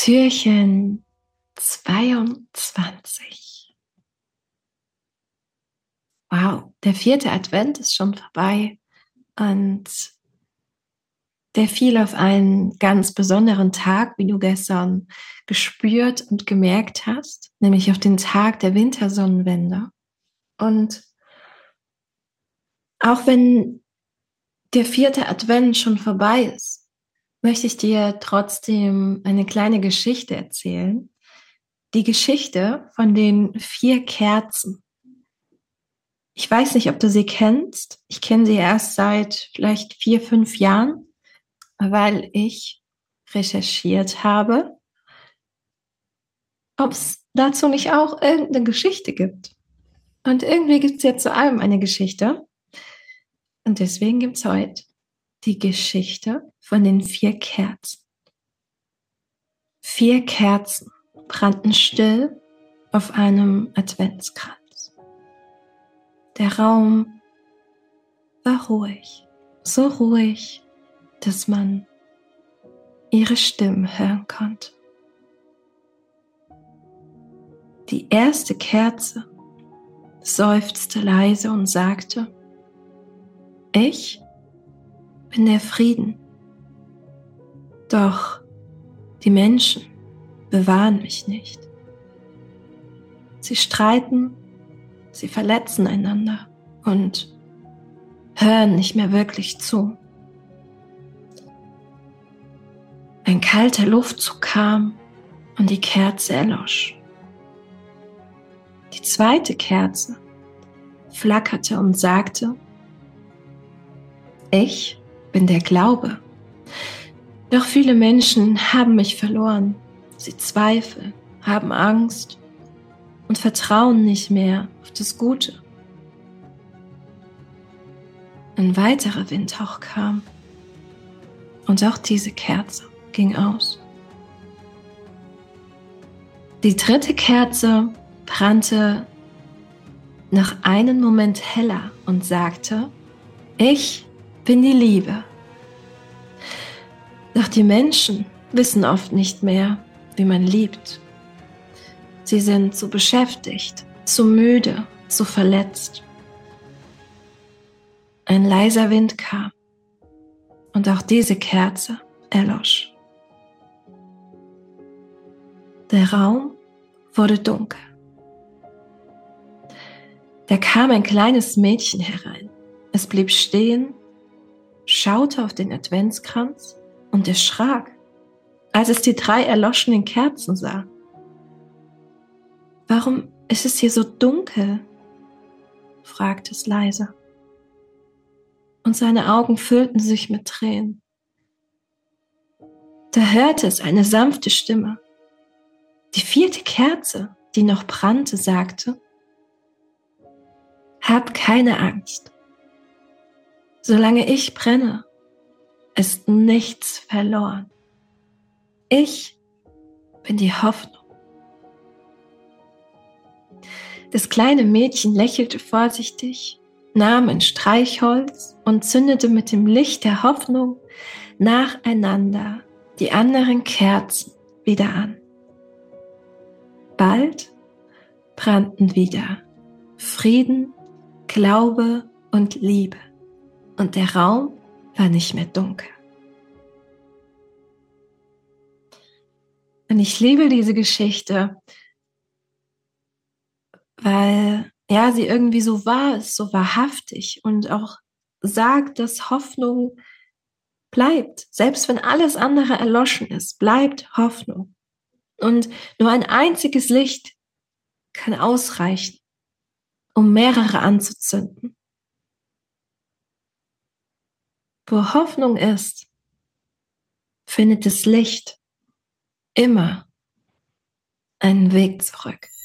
Türchen 22. Wow, der 4. Advent ist schon vorbei und der fiel auf einen ganz besonderen Tag, wie du gestern gespürt und gemerkt hast, nämlich auf den Tag der Wintersonnenwende. Und auch wenn der 4. Advent schon vorbei ist, möchte ich dir trotzdem eine kleine Geschichte erzählen. Die Geschichte von den 4 Kerzen. Ich weiß nicht, ob du sie kennst. Ich kenne sie erst seit vielleicht 4, 5 Jahren, weil ich recherchiert habe, ob es dazu nicht auch irgendeine Geschichte gibt. Und irgendwie gibt es ja zu allem eine Geschichte. Und deswegen gibt es heute die Geschichte von den 4 Kerzen. 4 Kerzen brannten still auf einem Adventskranz. Der Raum war ruhig, so ruhig, dass man ihre Stimmen hören konnte. Die erste Kerze seufzte leise und sagte: Ich bin der Frieden. Doch die Menschen bewahren mich nicht. Sie streiten, sie verletzen einander und hören nicht mehr wirklich zu. Ein kalter Luftzug kam und die Kerze erlosch. Die zweite Kerze flackerte und sagte: Ich bin der Glaube. Doch viele Menschen haben mich verloren. Sie zweifeln, haben Angst und vertrauen nicht mehr auf das Gute. Ein weiterer Windhauch kam und auch diese Kerze ging aus. Die dritte Kerze brannte nach einem Moment heller und sagte: Ich bin die Liebe. Doch die Menschen wissen oft nicht mehr, wie man liebt. Sie sind zu beschäftigt, zu müde, zu verletzt. Ein leiser Wind kam und auch diese Kerze erlosch. Der Raum wurde dunkel. Da kam ein kleines Mädchen herein. Es blieb stehen, schaute auf den Adventskranz und erschrak, als es die 3 erloschenen Kerzen sah. »Warum ist es hier so dunkel?« fragte es leise. Und seine Augen füllten sich mit Tränen. Da hörte es eine sanfte Stimme. Die 4. Kerze, die noch brannte, sagte: Hab keine Angst. Solange ich brenne, ist nichts verloren. Ich bin die Hoffnung. Das kleine Mädchen lächelte vorsichtig, nahm ein Streichholz und zündete mit dem Licht der Hoffnung nacheinander die anderen Kerzen wieder an. Bald brannten wieder Frieden, Glaube und Liebe, und der Raum war nicht mehr dunkel. Und ich liebe diese Geschichte, weil sie irgendwie so wahr ist, so wahrhaftig und auch sagt, dass Hoffnung bleibt. Selbst wenn alles andere erloschen ist, bleibt Hoffnung. Und nur ein einziges Licht kann ausreichen, um mehrere anzuzünden. Wo Hoffnung ist, findet das Licht immer einen Weg zurück.